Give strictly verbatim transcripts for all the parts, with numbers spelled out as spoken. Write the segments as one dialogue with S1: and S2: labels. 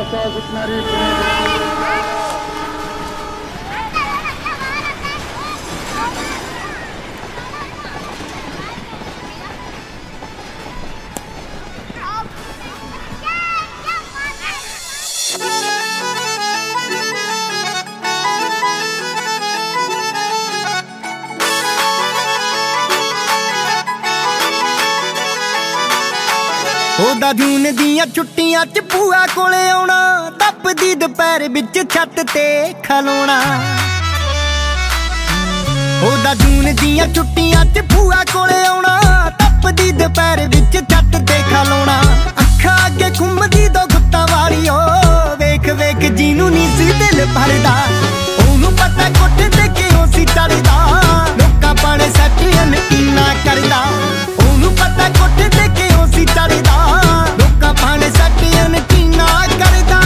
S1: ਉਹਦਾ ਜੂਨ ਦੀਆਂ ਛੁੱਟੀਆਂ ਚ ਭੂਆ ਕੋਲੇ ਆਉਣਾ, ਤਪਦੀ ਦੁਪਹਿਰ ਵਿੱਚ ਛੱਤ ਤੇ ਖਲੋਣਾ। ਉਹਦਾ ਜੂਨ ਦੀਆਂ ਛੁੱਟੀਆਂ ਚ ਭੂਆ ਕੋਲੇ ਆਉਣਾ, ਤਪਦੀ ਦੁਪਹਿਰ ਵਿੱਚ ਛੱਤ ਤੇ ਖਲੋਣਾ। ਅੱਖਾਂ ਅੱਗੇ ਘੁੰਮਦੀ ਦੋ ਗੁੱਤਾਂ ਵਾਲੀ ਓ, ਵੇਖ ਵੇਖ ਜਿਹਨੂੰ ਨੀ ਸੀ ਦਿਲ ਭਰਦਾ। ਉਹਨੂੰ ਪਤਾ ਕੋਠੇ ਤੇ ਕਿਉਂ ਸੀ ਚੜਦਾ, ਲੋਕਾਂ ਪਾਣੇ ਸੱਟ ਯਕੀਨਾ ਕਰਦਾ। ਉਹਨੂੰ ਪਤਾ ਕੋਠੇ ਤੇ ਕਿਉਂ ਸੀ ਚੜਦਾ, ਲੋਕਾਂ ਪਾਣੇ ਸੱਟ ਯਕੀਨਾ ਕਰਦਾ।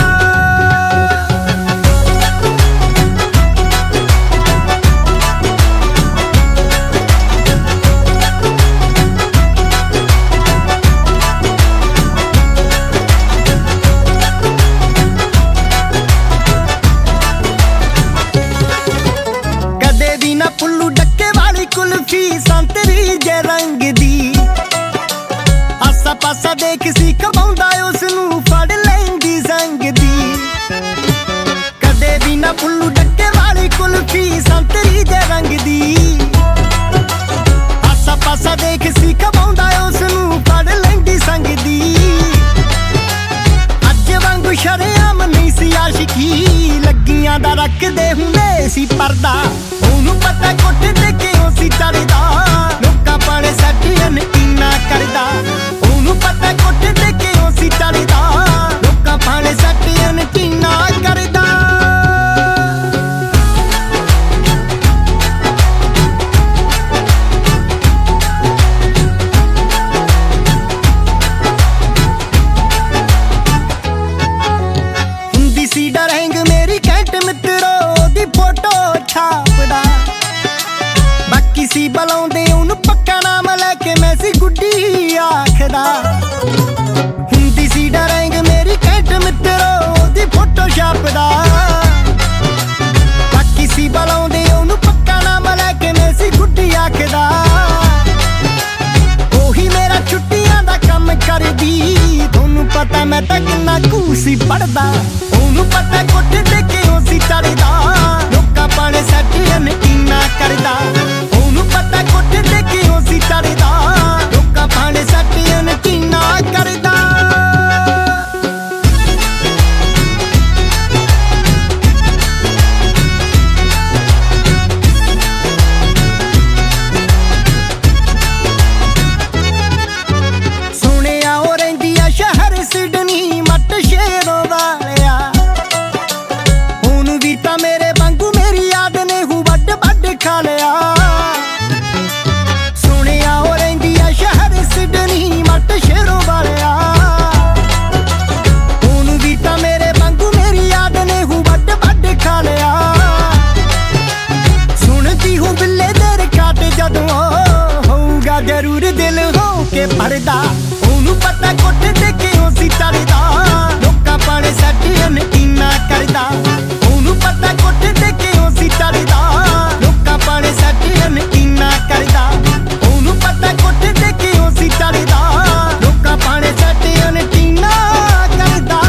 S1: ਕਦੇ ਵੀ ਨਾ ਪੁੱਲੂ ਡੱਕੇ ਵਾਲੀ ਕੁਲਫੀ ਸੰਤਰੀ ਜੇ ਰੰਗ ਦੀ, ਆਸਾ ਪਾਸਾ ਦੇਖ ਸੀ ਕਮਾਉਂਦਾ ਉਸਨੂੰ ਫੜ ਲੈਂਦੀ ਸੰਗ ਦੀ। ਕਦੇ ਵੀ ਨਾ ਪੁੱਲੂ ਡੱਕੇ ਵਾਲੀ ਕੁਲਫੀ ਸੰਤਰੀ ਦੇ ਰੰਗ ਦੀ, ਆਸਾ ਪਾਸਾ ਦੇਖ ਸੀ ਕਮਾਉਂਦਾ ਉਸਨੂੰ ਫੜ ਲੈਂਦੀ ਸੰਗ ਦੀ। ਅੱਜ ਵਾਂਗੂ ਸ਼ਰੇਆਮ ਨਹੀਂ ਸੀ ਆਸ਼ਿਕੀ, ਲੱਗੀਆਂ ਦਾ ਰੱਖਦੇ ਹੁੰਦੇ ਸੀ ਪਰਦਾ। ਉਹਨੂੰ ਪਤਾ ਕੋਠੇ ਤੇ ਕਿਉਂ ਸੀ ਚੜਦਾ, ਲੋਕਾਂ ਪਾਣੇ ਸੱਟ ਯਕੀਨਾ ਕਰਦਾ। ਉਹਨੂੰ ਪਤਾ ਕੋਠੇ ਤੇ ਕਿਉਂ ਸੀ ਚੜਦਾ, ਲੋਕਾਂ ਪਾਣੇ ਸੱਟ ਯਕੀਨਾ ਕਰਦਾ। ਹੁੰਦੀ ਸੀ ਡਰੈਂਗ ਮੇਰੀ ਘੈਂਟ ਮਿੱਤਰੋ ਦੀ ਫੋਟੋ ਛਾਪਦਾ, ਬਾਕੀ ਸੀ ਬੁਲਾਉਂਦੇ ਉਹਨੂੰ ਪੱਕਾ ਨਾਮ ਲੈ ਕੇ ਮੈਂ ਸੀ ਗੁੱਡੀ ਆਖਦਾ। ਹੁੰਦੀ ਸੀ ਡਰੈਂਗ ਮੇਰੀ ਘੈਂਟ ਮਿੱਤਰੋ ਦੀ ਫੋਟੋ ਛਾਪਦਾ, ਬਾਕੀ ਸੀ ਬੁਲਾਉਂਦੇ ਉਹਨੂੰ ਪੱਕਾ ਨਾਮ ਲੈ ਕੇ ਮੈਂ ਸੀ ਗੁੱਡੀ ਆਖਦਾ। ਉਹੀ ਮੇਰਾ ਛੁੱਟੀਆਂ ਦਾ ਕੰਮ ਕਰਦੀ, ਤੁਹਾਨੂੰ ਪਤਾ ਮੈਂ ਤਾਂ ਕਿੰਨਾ ਕੁ ਸੀ ਪੜਦਾ। ਉਹਨੂੰ ਪਤਾ ਕੋਠੇ ਤੇ ਕਿਉਂ ਸੀ ਚੜਦਾ, ਲੋਕਾਂ ਪਾਣੇ ਸੱਟ ਯਕੀਨਾ ਕਰਦਾ। ਉਹਨੂੰ ਪਤਾ ਕੋਠੇ ਤੇ ਕਿਉਂ ਸੀ ਚੜਦਾ, ਲੋਕਾਂ ਪਾਣੇ ਸੱਟ ਯਕੀਨਾ ਕਰਦਾ। ਸੁਣਿਆ ਉਹ ਰਹਿੰਦੀ ਆ ਸ਼ਹਿਰ ਸਿਡਨੀ ਮੱਟ ਸ਼ੇਰੋਂ ਵਾਲਿਆ, ਉਹਨੂੰ ਵੀ ਤਾਂ ਮੇਰੇ ਵਾਂਗੂ ਮੇਰੀ ਯਾਦ ਨੇ ਹੂ ਵੱਡ ਵੱਡ ਖਾ ਲਿਆ। ਸੁਣਿਆ ਉਹ ਰਹਿੰਦੀ ਆ ਸ਼ਹਿਰ ਸਿਡਨੀ ਮੱਟ ਸ਼ੇਰੋਂ ਵਾਲਿਆ, ਉਹਨੂੰ ਵੀ ਤਾਂ ਮੇਰੇ ਵਾਂਗੂ ਮੇਰੀ ਯਾਦ ਨੇ ਹੂ ਵੱਡ ਵੱਡ ਖਾ ਲਿਆ। ਸੁਣਦੀ ਹੂੰ ਬਿੱਲੇ ਦੇ ਰਿਕਾਰਡ ਜਦੋਂ ਹੋਊਗਾ ਜ਼ਰੂਰ ਦਿਲ ਹੋ ਕੇ ਭਰਦਾ। ਉਹਨੂੰ ਪਤਾ ਕੋਠੇ ਤੇ ਕਿਉਂ ਸੀ ਚੜਦਾ, ਲੋਕਾਂ ਪਾਣੇ ਸੱਟ ਯਕੀਨਾ ਕਰਦਾ। ਉਹਨੂੰ ਪਤਾ ਕੋਠੇ ਤੇ ਕਿਉਂ ਸੀ ਚੜਦਾ, ਲੋਕਾਂ ਪਾਣੇ ਸੱਟ ਯਕੀਨਾ ਕਰਦਾ। ਉਹਨੂੰ ਪਤਾ ਕੋਠੇ ਤੇ ਕਿਉਂ ਸੀ ਚੜਦਾ, ਲੋਕਾਂ ਪਾਣੇ ਸੱਟ ਯਕੀਨਾ ਕਰਦਾ।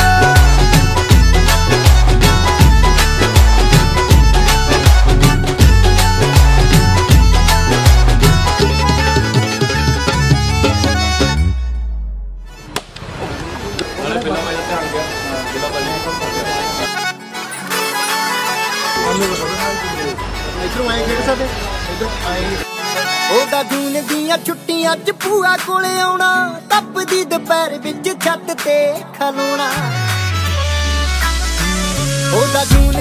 S1: ਉਹਦਾ ਜੂਨ ਦੀਆਂ ਛੁੱਟੀਆਂ ਚ ਭੂਆ ਕੋਲੇ ਆਉਣਾ, ਤਪਦੀ ਦੁਪਹਿਰ ਵਿੱਚ ਛੱਤ ਤੇ ਖਲੋਣਾ। ਉਹਦਾ ਜੂਨ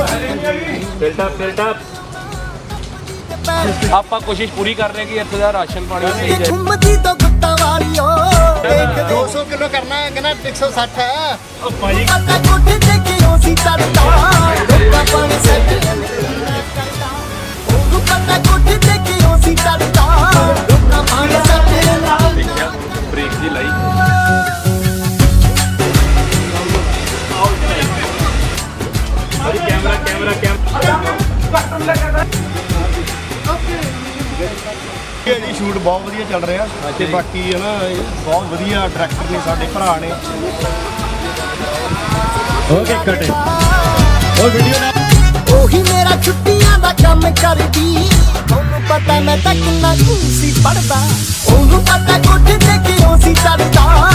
S2: ਆਪਾਂ ਕੋਸ਼ਿਸ਼ ਪੂਰੀ ਕਰ ਰਹੇ ਕਿ ਇੱਥੇ ਦਾ ਰਾਸ਼ਨ ਪਾਣੀ ਸਹੀ ਜਾਏ।
S1: ਘੁੰਮਦੀ ਤੋਂ ਗੁੱਤਾਂ ਵਾਲੀ ਓ,
S3: ਦੋ ਸੌ ਕਿਲੋ ਕਰਨਾ ਹੈ, ਕਹਿੰਦਾ ਇੱਕ ਸੌ ਸੱਠ ਹੈ।
S2: ਉਹ ਭਾਜੀ
S1: ਪਤਾ ਕੋਠੇ ਤੇ ਕਿਉਂ ਸੀ ਚੜਦਾ, ਲੋਕਾਂ ਪਾਣੇ ਸੱਟ ਯਕੀਨਾ ਕਰਦਾ। ਉਹਨੂੰ ਪਤਾ ਕੋਠੇ ਤੇ ਕਿਉਂ ਸੀ ਚੜਦਾ, ਲੋਕਾਂ ਪਾਣੇ ਸੱਟ ਯਕੀਨਾ।
S2: ਬ੍ਰੇਕ ਦੀ ਲਾਈ
S3: ਇਹ ਜੀ ਸ਼ੂਟ ਬਹੁਤ ਵਧੀਆ ਚੱਲ ਰਿਹਾ ਤੇ ਬਾਕੀ ਹੈ ਨਾ ਬਹੁਤ ਵਧੀਆ ਡਾਇਰੈਕਟਰ ਨੇ ਸਾਡੇ ਭਰਾ ਨੇ। ਓਕੇ ਕੱਟ ਉਹ ਵੀਡੀਓ ਨਾ
S1: ਉਹੀ ਮੇਰਾ ਛੁੱਟੀਆਂ ਦਾ ਕੰਮ ਕਰਦੀ, ਉਹਨੂੰ ਪਤਾ ਮੈਂ ਤਾਂ ਕਿੰਨਾ ਸੀ ਪੜਦਾ, ਉਹਨੂੰ ਪਤਾ ਕੋਠੇ ਤੇ ਕਿਉਂ ਸੀ ਚੜਦਾ।